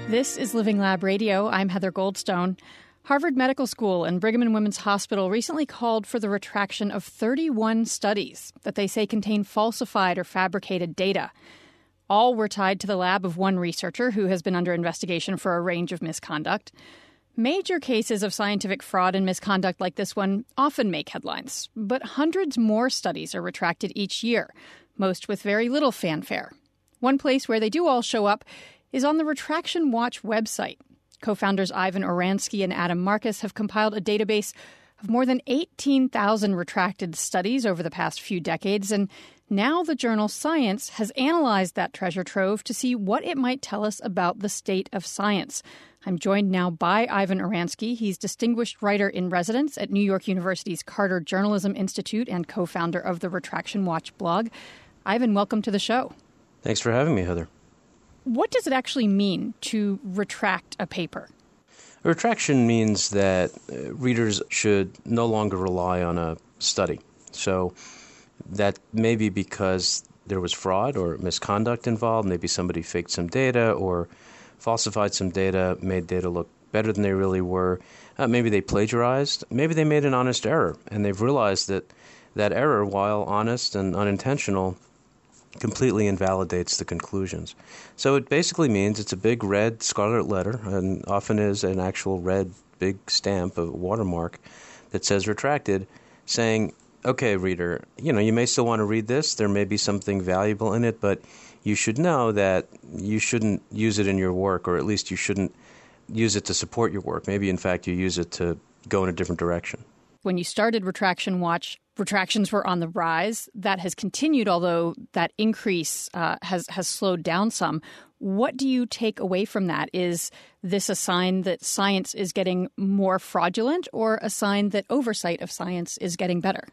This is Living Lab Radio. I'm Heather Goldstone. Harvard Medical School and Brigham and Women's Hospital recently called for the retraction of 31 studies that they say contain falsified or fabricated data. All were tied to the lab of one researcher who has been under investigation for a range of misconduct. Major cases of scientific fraud and misconduct like this one often make headlines, but hundreds more studies are retracted each year, most with very little fanfare. One place where they do all show up is on the Retraction Watch website. Co-founders Ivan Oransky and Adam Marcus have compiled a database of more than 18,000 retracted studies over the past few decades, and now the journal Science has analyzed that treasure trove to see what it might tell us about the state of science. I'm joined now by Ivan Oransky. He's Distinguished Writer in Residence at New York University's Carter Journalism Institute and co-founder of the Retraction Watch blog. Ivan, welcome to the show. Thanks for having me, Heather. What does it actually mean to retract a paper? A retraction means that readers should no longer rely on a study. So that may be because there was fraud or misconduct involved. Maybe somebody faked some data or falsified some data, made data look better than they really were. Maybe they plagiarized. Maybe they made an honest error, and they've realized that that error, while honest and unintentional, completely invalidates the conclusions. So it basically means it's a big red scarlet letter, and often is an actual red big stamp, a watermark, that says retracted, saying, okay, reader, you may still want to read this. There may be something valuable in it, but you should know that you shouldn't use it in your work, or at least you shouldn't use it to support your work. Maybe, in fact, you use it to go in a different direction. When you started Retraction Watch, retractions were on the rise. That has continued, although that increase has slowed down some. What do you take away from that? Is this a sign that science is getting more fraudulent, or a sign that oversight of science is getting better?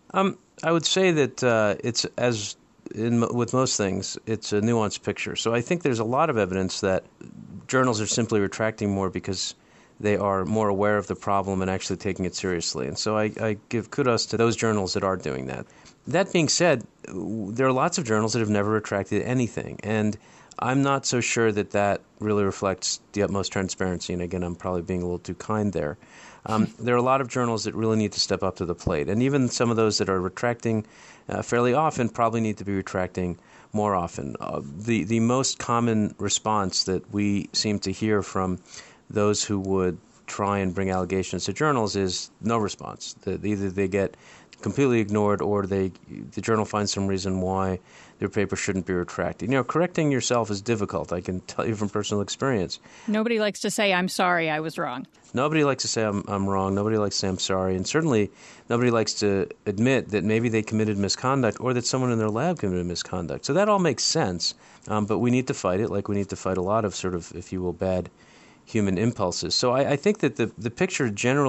I would say that it's, as with most things, it's a nuanced picture. So I think there's a lot of evidence that journals are simply retracting more because they are more aware of the problem and actually taking it seriously. And so I give kudos to those journals that are doing that. That being said, there are lots of journals that have never retracted anything. And I'm not so sure that that really reflects the utmost transparency. And again, I'm probably being a little too kind there. There are a lot of journals that really need to step up to the plate. And even some of those that are retracting fairly often probably need to be retracting more often. The most common response that we seem to hear from those who would try and bring allegations to journals is no response. Either they get completely ignored, or the journal finds some reason why their paper shouldn't be retracted. Correcting yourself is difficult. I can tell you from personal experience. Nobody likes to say, I'm sorry, I was wrong. Nobody likes to say I'm wrong. Nobody likes to say I'm sorry. And certainly nobody likes to admit that maybe they committed misconduct, or that someone in their lab committed misconduct. So that all makes sense. But we need to fight it, like we need to fight a lot of sort of, if you will, bad human impulses. So I think that the picture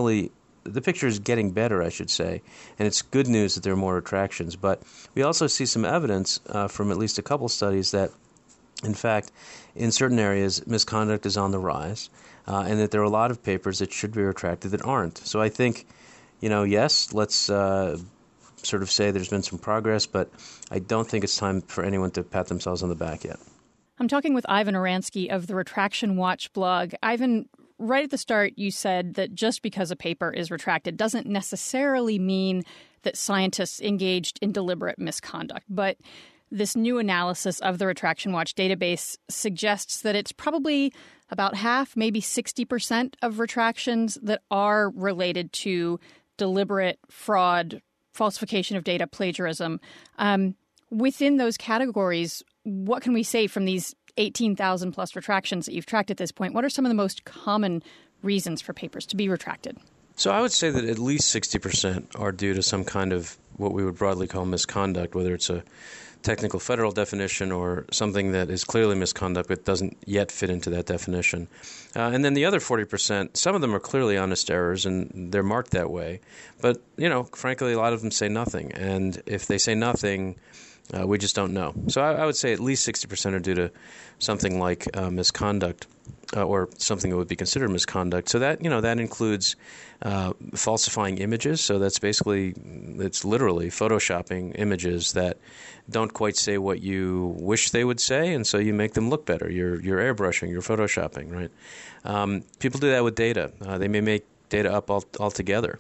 is getting better, I should say, and it's good news that there are more retractions. But we also see some evidence from at least a couple studies that, in fact, in certain areas, misconduct is on the rise, and that there are a lot of papers that should be retracted that aren't. So I think, yes, let's sort of say there's been some progress, but I don't think it's time for anyone to pat themselves on the back yet. I'm talking with Ivan Oransky of the Retraction Watch blog. Ivan, right at the start, you said that just because a paper is retracted doesn't necessarily mean that scientists engaged in deliberate misconduct. But this new analysis of the Retraction Watch database suggests that it's probably about half, maybe 60% of retractions that are related to deliberate fraud, falsification of data, plagiarism. Within those categories, what can we say from these 18,000 plus retractions that you've tracked at this point? What are some of the most common reasons for papers to be retracted? So I would say that at least 60% are due to some kind of what we would broadly call misconduct, whether it's a technical federal definition or something that is clearly misconduct but doesn't yet fit into that definition. And then the other 40%, some of them are clearly honest errors, and they're marked that way. But, frankly, a lot of them say nothing. And if they say nothing, We just don't know. So I would say at least 60% are due to something like misconduct or something that would be considered misconduct. So that includes falsifying images. So that's basically, it's literally photoshopping images that don't quite say what you wish they would say, and so you make them look better. You're airbrushing, you're photoshopping, right? People do that with data. They may make data up altogether.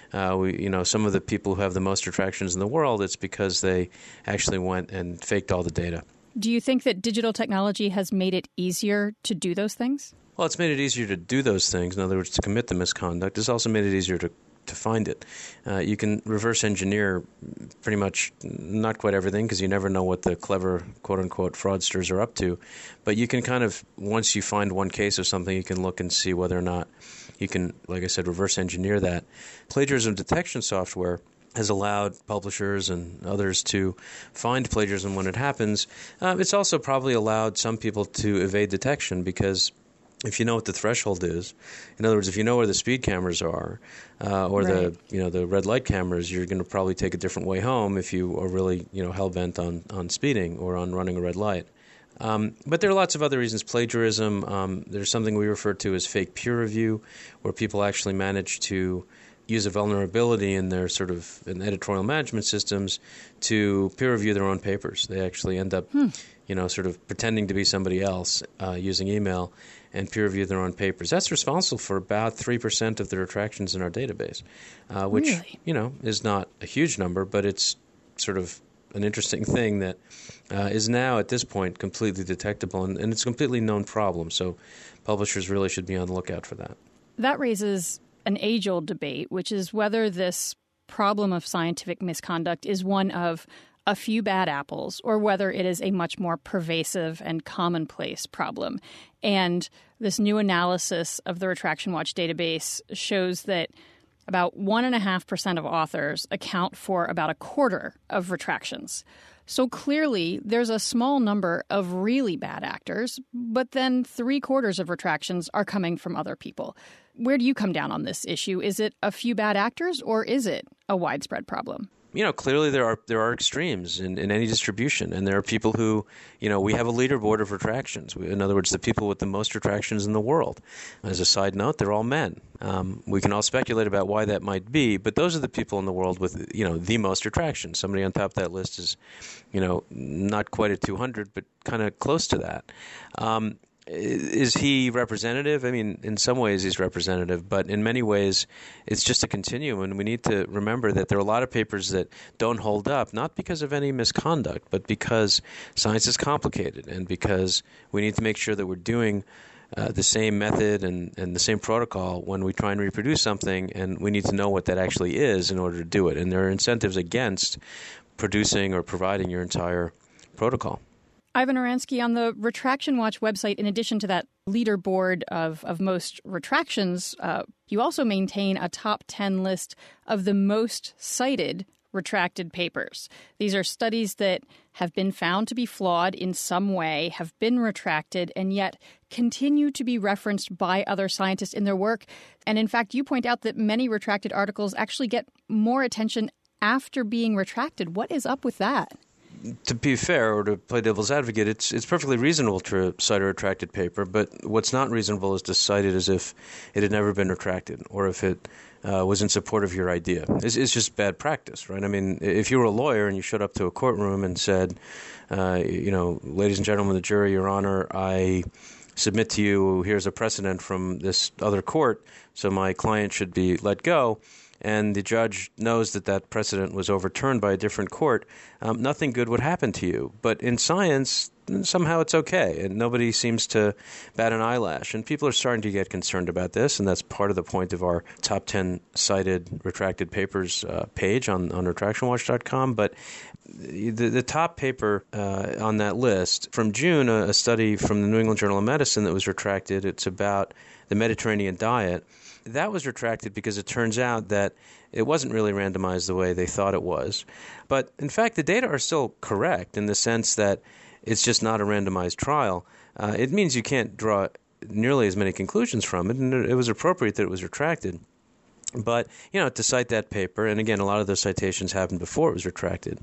Some of the people who have the most retractions in the world, it's because they actually went and faked all the data. Do you think that digital technology has made it easier to do those things? Well, it's made it easier to do those things. In other words, to commit the misconduct. It's also made it easier to find it. You can reverse engineer pretty much not quite everything because you never know what the clever, quote-unquote, fraudsters are up to. But you can kind of, once you find one case of something, you can look and see whether or not you can, like I said, reverse engineer that. Plagiarism detection software has allowed publishers and others to find plagiarism when it happens. It's also probably allowed some people to evade detection because if you know what the threshold is, in other words, if you know where the speed cameras are or right. the red light cameras, you're going to probably take a different way home if you are really hell-bent on speeding or on running a red light. But there are lots of other reasons. Plagiarism, there's something we refer to as fake peer review, where people actually manage to use a vulnerability in their in editorial management systems to peer review their own papers. They actually end up, sort of pretending to be somebody else using email and peer review their own papers. That's responsible for about 3% of the retractions in our database, which, really? Is not a huge number, but it's sort of an interesting thing that is now at this point completely detectable, and it's a completely known problem. So publishers really should be on the lookout for that. That raises an age-old debate, which is whether this problem of scientific misconduct is one of a few bad apples or whether it is a much more pervasive and commonplace problem. And this new analysis of the Retraction Watch database shows that about 1.5% of authors account for about a quarter of retractions. So clearly, there's a small number of really bad actors, but then 3/4 of retractions are coming from other people. Where do you come down on this issue? Is it a few bad actors, or is it a widespread problem? Clearly there are extremes in any distribution, and there are people who, we have a leaderboard of retractions. In other words, the people with the most retractions in the world. As a side note, they're all men. We can all speculate about why that might be, but those are the people in the world with, the most retractions. Somebody on top of that list is, not quite at 200, but kind of close to that. Is he representative? I mean, in some ways he's representative, but in many ways it's just a continuum, and we need to remember that there are a lot of papers that don't hold up, not because of any misconduct, but because science is complicated and because we need to make sure that we're doing the same method and the same protocol when we try and reproduce something, and we need to know what that actually is in order to do it. And there are incentives against producing or providing your entire protocol. Ivan Oransky, on the Retraction Watch website, in addition to that leaderboard of most retractions, you also maintain a top 10 list of the most cited retracted papers. These are studies that have been found to be flawed in some way, have been retracted, and yet continue to be referenced by other scientists in their work. And in fact, you point out that many retracted articles actually get more attention after being retracted. What is up with that? To be fair, or to play devil's advocate, it's perfectly reasonable to cite a retracted paper, but what's not reasonable is to cite it as if it had never been retracted or if it was in support of your idea. It's just bad practice, right? I mean, if you were a lawyer and you showed up to a courtroom and said, ladies and gentlemen of the jury, Your Honor, I submit to you, here's a precedent from this other court, so my client should be let go, and the judge knows that precedent was overturned by a different court, nothing good would happen to you. But in science, somehow it's okay, and nobody seems to bat an eyelash. And people are starting to get concerned about this, and that's part of the point of our top 10 cited retracted papers page on retractionwatch.com. But the top paper on that list, from June, a study from the New England Journal of Medicine that was retracted, it's about the Mediterranean diet. That was retracted because it turns out that it wasn't really randomized the way they thought it was. But in fact, the data are still correct in the sense that it's just not a randomized trial. It means you can't draw nearly as many conclusions from it, and it was appropriate that it was retracted. But, to cite that paper, and again, a lot of those citations happened before it was retracted,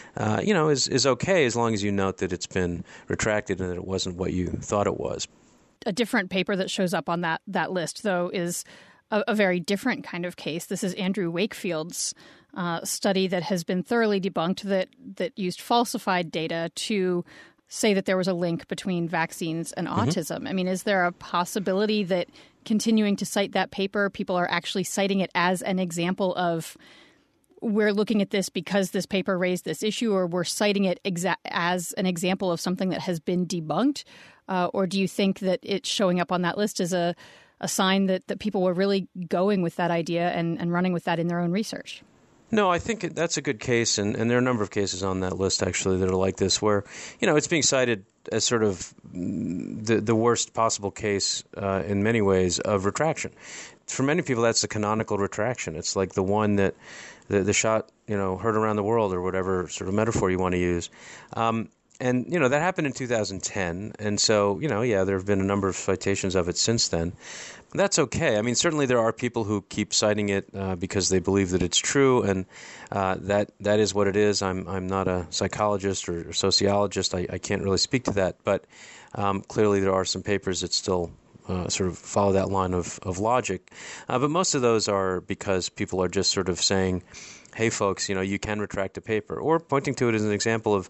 is okay as long as you note that it's been retracted and that it wasn't what you thought it was. A different paper that shows up on that list, though, is a very different kind of case. This is Andrew Wakefield's study that has been thoroughly debunked that used falsified data to say that there was a link between vaccines and autism. I mean, is there a possibility that continuing to cite that paper, people are actually citing it as an example of we're looking at this because this paper raised this issue, or we're citing it as an example of something that has been debunked? Or do you think that it's showing up on that list as a sign that people were really going with that idea and running with that in their own research? No, I think that's a good case, and there are a number of cases on that list, actually, that are like this, where, it's being cited as sort of the worst possible case in many ways of retraction. For many people, that's the canonical retraction. It's like the one that the shot, heard around the world, or whatever sort of metaphor you want to use. And, that happened in 2010. And so, there have been a number of citations of it since then. That's okay. I mean, certainly there are people who keep citing it because they believe that it's true, and that is what it is. I'm not a psychologist or sociologist. I can't really speak to that. But clearly there are some papers that still sort of follow that line of logic. But most of those are because people are just sort of saying, hey, folks, you can retract a paper, or pointing to it as an example of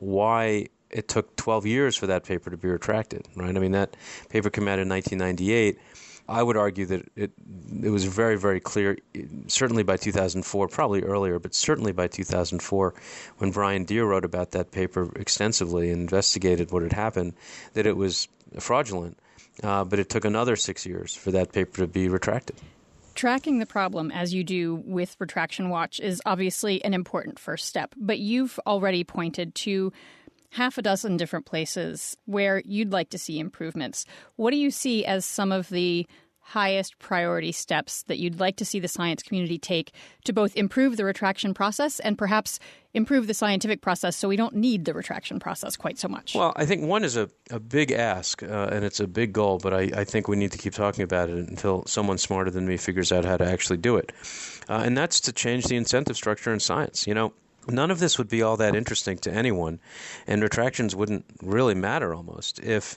why it took 12 years for that paper to be retracted, right? I mean, that paper came out in 1998. I would argue that it was very, very clear, certainly by 2004, probably earlier, but certainly by 2004, when Brian Deer wrote about that paper extensively and investigated what had happened, that it was fraudulent. But it took another 6 years for that paper to be retracted. Tracking the problem, as you do with Retraction Watch, is obviously an important first step. But you've already pointed to half a dozen different places where you'd like to see improvements. What do you see as some of the highest priority steps that you'd like to see the science community take to both improve the retraction process and perhaps improve the scientific process so we don't need the retraction process quite so much? Well, I think one is a big ask, and it's a big goal, but I think we need to keep talking about it until someone smarter than me figures out how to actually do it. And that's to change the incentive structure in science. None of this would be all that interesting to anyone, and retractions wouldn't really matter almost if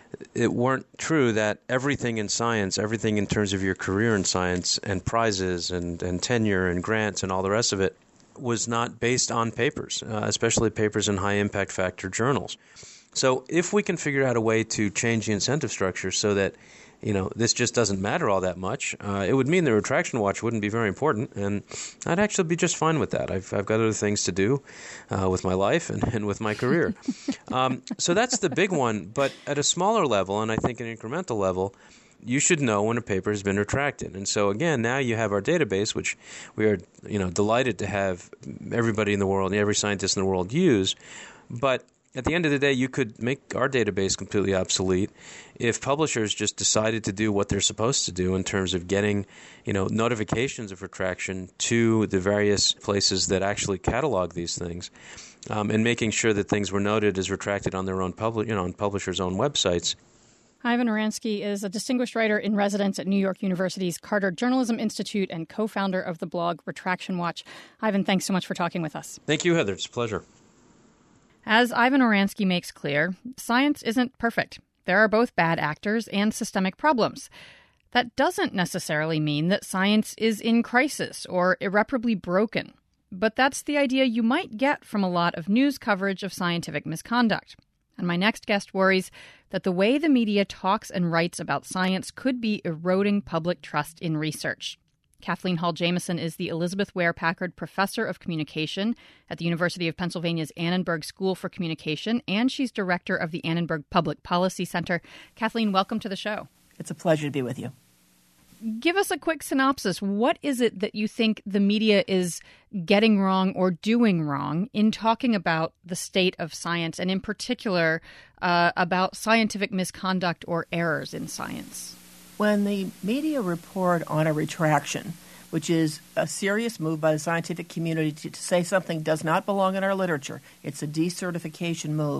it weren't true that everything in science, everything in terms of your career in science and prizes and tenure and grants and all the rest of it was not based on papers, especially papers in high impact factor journals. So if we can figure out a way to change the incentive structure so that this just doesn't matter all that much, it would mean the Retraction Watch wouldn't be very important, and I'd actually be just fine with that. I've got other things to do with my life and with my career. So that's the big one, but at a smaller level, and I think an incremental level, you should know when a paper has been retracted. And so again, now you have our database, which we are delighted to have everybody in the world, every scientist in the world use, but at the end of the day, you could make our database completely obsolete if publishers just decided to do what they're supposed to do in terms of getting, notifications of retraction to the various places that actually catalog these things, and making sure that things were noted as retracted on their own on publishers' own websites. Ivan Oransky is a distinguished writer in residence at New York University's Carter Journalism Institute and co-founder of the blog Retraction Watch. Ivan, thanks so much for talking with us. Thank you, Heather. It's a pleasure. As Ivan Oransky makes clear, science isn't perfect. There are both bad actors and systemic problems. That doesn't necessarily mean that science is in crisis or irreparably broken. But that's the idea you might get from a lot of news coverage of scientific misconduct. And my next guest worries that the way the media talks and writes about science could be eroding public trust in research. Kathleen Hall Jamieson is the Elizabeth Ware Packard Professor of Communication at the University of Pennsylvania's Annenberg School for Communication, and she's director of the Annenberg Public Policy Center. Kathleen, welcome to the show. It's a pleasure to be with you. Give us a quick synopsis. What is it that you think the media is getting wrong or doing wrong in talking about the state of science, and in particular about scientific misconduct or errors in science? When the media report on a retraction, which is a serious move by the scientific community to say something does not belong in our literature, it's a decertification move,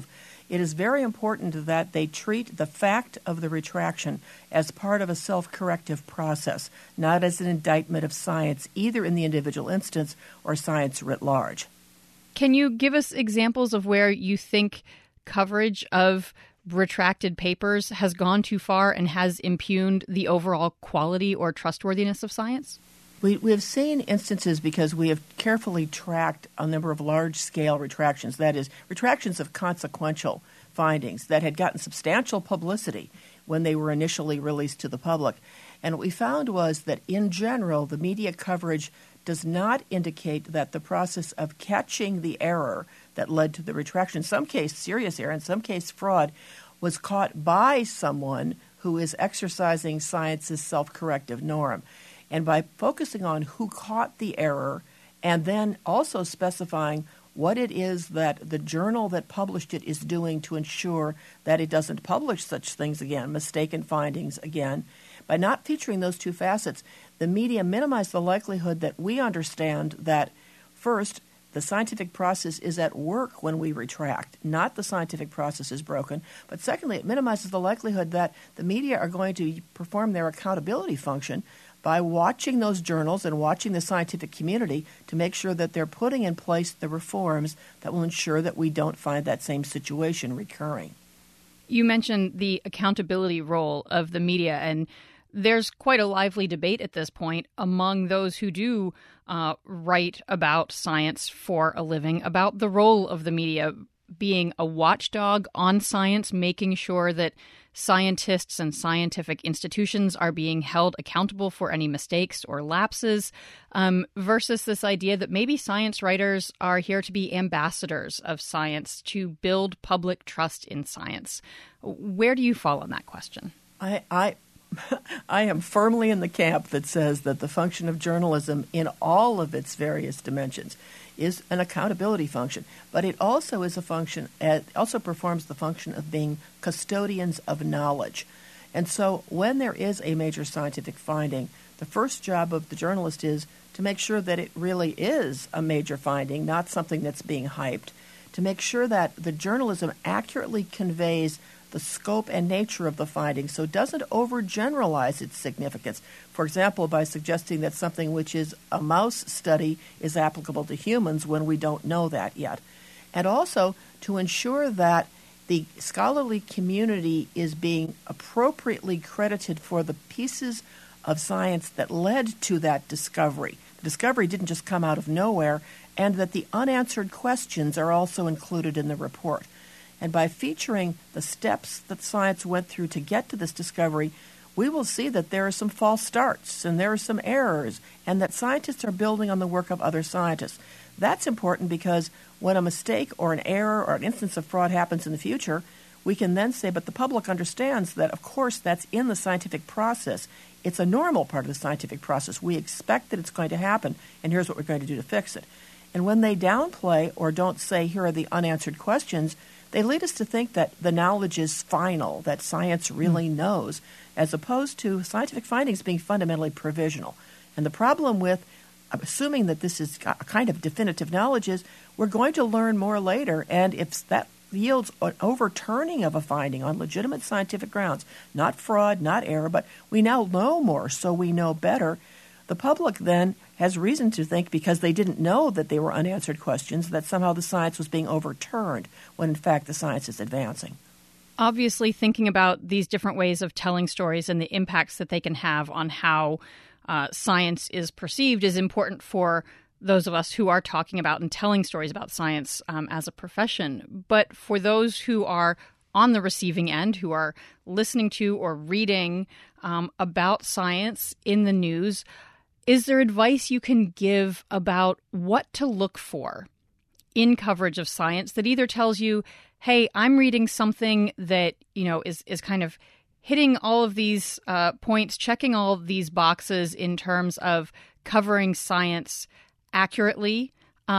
it is very important that they treat the fact of the retraction as part of a self-corrective process, not as an indictment of science, either in the individual instance or science writ large. Can you give us examples of where you think coverage of retracted papers has gone too far and has impugned the overall quality or trustworthiness of science? We have seen instances because we have carefully tracked a number of large-scale retractions, that is, retractions of consequential findings that had gotten substantial publicity when they were initially released to the public. And what we found was that, in general, the media coverage does not indicate that the process of catching the error that led to the retraction, in some case serious error, in some case fraud, was caught by someone who is exercising science's self-corrective norm. And by focusing on who caught the error and then also specifying what it is that the journal that published it is doing to ensure that it doesn't publish such things again, mistaken findings again, by not featuring those two facets, the media minimize the likelihood that we understand that, first, the scientific process is at work when we retract, not the scientific process is broken. But secondly, it minimizes the likelihood that the media are going to perform their accountability function by watching those journals and watching the scientific community to make sure that they're putting in place the reforms that will ensure that we don't find that same situation recurring. You mentioned the accountability role of the media, and there's quite a lively debate at this point among those who do write about science for a living about the role of the media being a watchdog on science, making sure that scientists and scientific institutions are being held accountable for any mistakes or lapses, versus this idea that maybe science writers are here to be ambassadors of science, to build public trust in science. Where do you fall on that question? I am firmly in the camp that says that the function of journalism in all of its various dimensions is an accountability function, but it also is a function, it also performs the function of being custodians of knowledge. And so when there is a major scientific finding, the first job of the journalist is to make sure that it really is a major finding, not something that's being hyped, to make sure that the journalism accurately conveys the scope and nature of the finding so it doesn't overgeneralize its significance. For example, by suggesting that something which is a mouse study is applicable to humans when we don't know that yet. And also to ensure that the scholarly community is being appropriately credited for the pieces of science that led to that discovery. The discovery didn't just come out of nowhere, and that the unanswered questions are also included in the report. And by featuring the steps that science went through to get to this discovery, we will see that there are some false starts and there are some errors, and that scientists are building on the work of other scientists. That's important because when a mistake or an error or an instance of fraud happens in the future, we can then say, but the public understands that, of course, that's in the scientific process. It's a normal part of the scientific process. We expect that it's going to happen, and here's what we're going to do to fix it. And when they downplay or don't say, here are the unanswered questions, they lead us to think that the knowledge is final, that science really knows, as opposed to scientific findings being fundamentally provisional. And the problem with assuming that this is a kind of definitive knowledge is we're going to learn more later, and if that yields an overturning of a finding on legitimate scientific grounds, not fraud, not error, but we now know more, so we know better, the public then has reason to think, because they didn't know that they were unanswered questions, that somehow the science was being overturned, when in fact the science is advancing. Obviously, thinking about these different ways of telling stories and the impacts that they can have on how science is perceived is important for those of us who are talking about and telling stories about science as a profession. But for those who are on the receiving end, who are listening to or reading about science in the news, is there advice you can give about what to look for in coverage of science that either tells you, hey, I'm reading something that, is kind of hitting all of these points, checking all of these boxes in terms of covering science accurately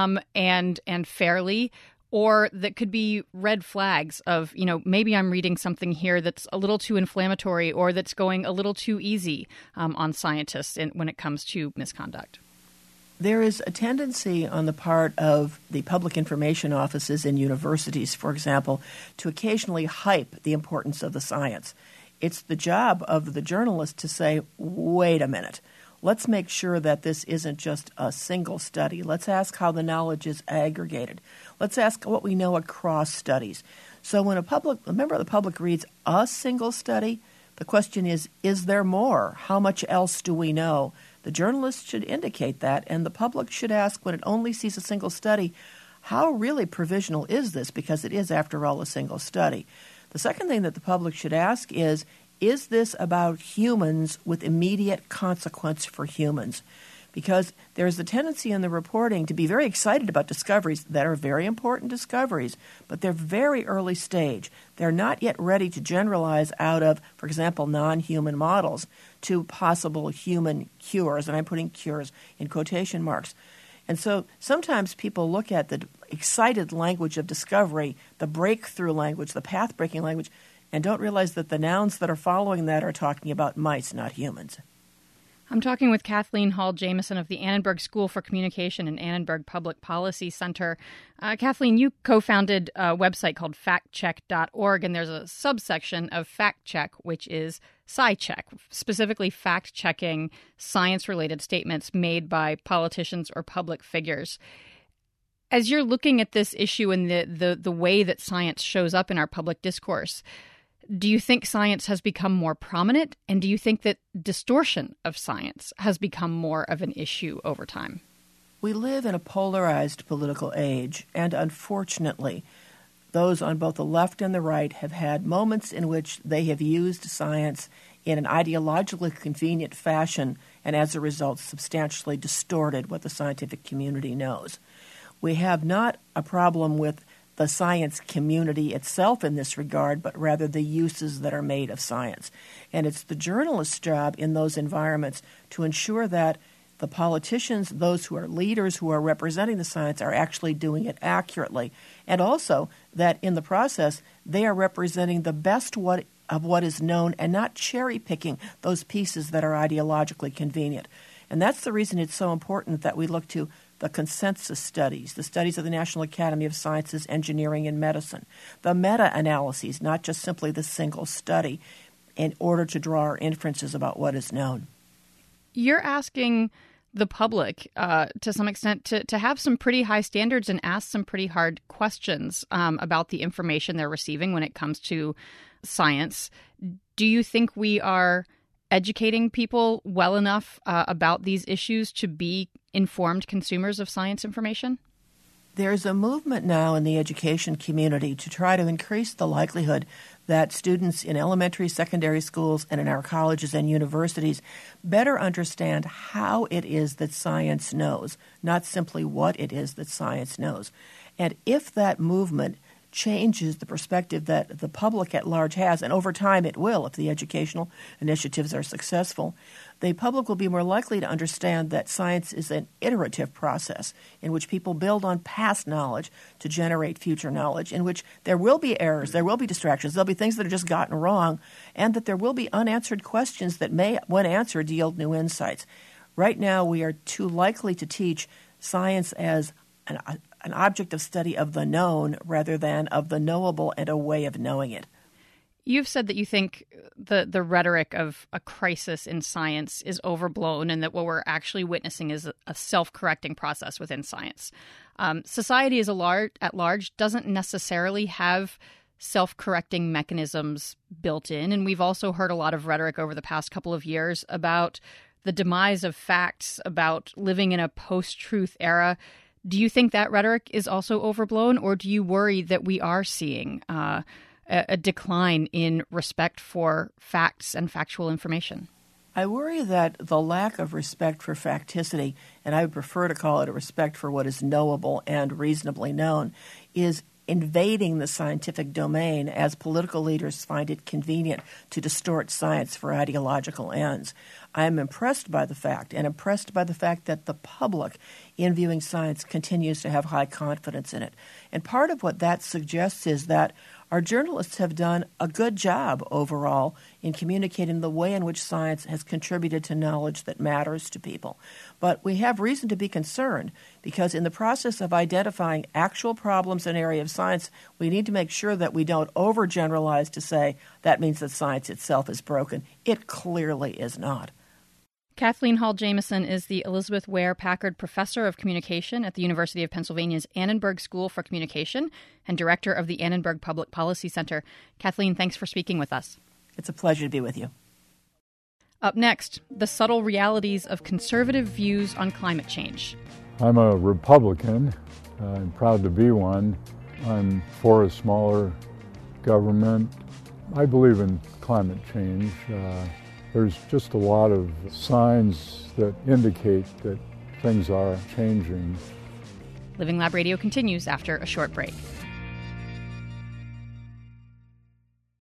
and fairly, or that could be red flags of, maybe I'm reading something here that's a little too inflammatory or that's going a little too easy on scientists when it comes to misconduct? There is a tendency on the part of the public information offices in universities, for example, to occasionally hype the importance of the science. It's the job of the journalist to say, wait a minute, let's make sure that this isn't just a single study. Let's ask how the knowledge is aggregated. Let's ask what we know across studies. So when a member of the public reads a single study, the question is there more? How much else do we know? The journalist should indicate that, and the public should ask, when it only sees a single study, how really provisional is this? Because it is, after all, a single study. The second thing that the public should ask is this about humans with immediate consequence for humans? Because there's the tendency in the reporting to be very excited about discoveries that are very important discoveries, but they're very early stage. They're not yet ready to generalize out of, for example, non-human models to possible human cures, and I'm putting cures in quotation marks. And so sometimes people look at the excited language of discovery, the breakthrough language, the path-breaking language, and don't realize that the nouns that are following that are talking about mice, not humans. I'm talking with Kathleen Hall Jamieson of the Annenberg School for Communication and Annenberg Public Policy Center. Kathleen, you co-founded a website called factcheck.org, and there's a subsection of fact check, which is SciCheck, specifically fact-checking science-related statements made by politicians or public figures. As you're looking at this issue and the way that science shows up in our public discourse, do you think science has become more prominent? And do you think that distortion of science has become more of an issue over time? We live in a polarized political age, and unfortunately, those on both the left and the right have had moments in which they have used science in an ideologically convenient fashion and as a result substantially distorted what the scientific community knows. We have not a problem with the science community itself in this regard, but rather the uses that are made of science. And it's the journalist's job in those environments to ensure that the politicians, those who are leaders who are representing the science, are actually doing it accurately. And also that in the process, they are representing the best of what is known and not cherry-picking those pieces that are ideologically convenient. And that's the reason it's so important that we look to the consensus studies, the studies of the National Academy of Sciences, Engineering, and Medicine, the meta-analyses, not just simply the single study, in order to draw our inferences about what is known. You're asking the public, to some extent, to have some pretty high standards and ask some pretty hard questions about the information they're receiving when it comes to science. Do you think we are educating people well enough about these issues to be informed consumers of science information? There's a movement now in the education community to try to increase the likelihood that students in elementary, secondary schools, and in our colleges and universities better understand how it is that science knows, not simply what it is that science knows. And if that movement changes the perspective that the public at large has, and over time it will if the educational initiatives are successful, the public will be more likely to understand that science is an iterative process in which people build on past knowledge to generate future knowledge, in which there will be errors, there will be distractions, there'll be things that are just gotten wrong, and that there will be unanswered questions that may, when answered, yield new insights. Right now, we are too likely to teach science as an object of study of the known rather than of the knowable and a way of knowing it. You've said that you think the rhetoric of a crisis in science is overblown and that what we're actually witnessing is a self-correcting process within science. Society at large doesn't necessarily have self-correcting mechanisms built in, and we've also heard a lot of rhetoric over the past couple of years about the demise of facts, about living in a post-truth era. Do you think that rhetoric is also overblown, or do you worry that we are seeing a decline in respect for facts and factual information? I worry that the lack of respect for facticity, and I would prefer to call it a respect for what is knowable and reasonably known, is invading the scientific domain as political leaders find it convenient to distort science for ideological ends. I am impressed by the fact that the public in viewing science continues to have high confidence in it. And part of what that suggests is that our journalists have done a good job overall in communicating the way in which science has contributed to knowledge that matters to people. But we have reason to be concerned because in the process of identifying actual problems in an area of science, we need to make sure that we don't overgeneralize to say that means that science itself is broken. It clearly is not. Kathleen Hall Jamieson is the Elizabeth Ware Packard Professor of Communication at the University of Pennsylvania's Annenberg School for Communication and Director of the Annenberg Public Policy Center. Kathleen, thanks for speaking with us. It's a pleasure to be with you. Up next, the subtle realities of conservative views on climate change. I'm a Republican. I'm proud to be one. I'm for a smaller government. I believe in climate change. There's just a lot of signs that indicate that things are changing. Living Lab Radio continues after a short break.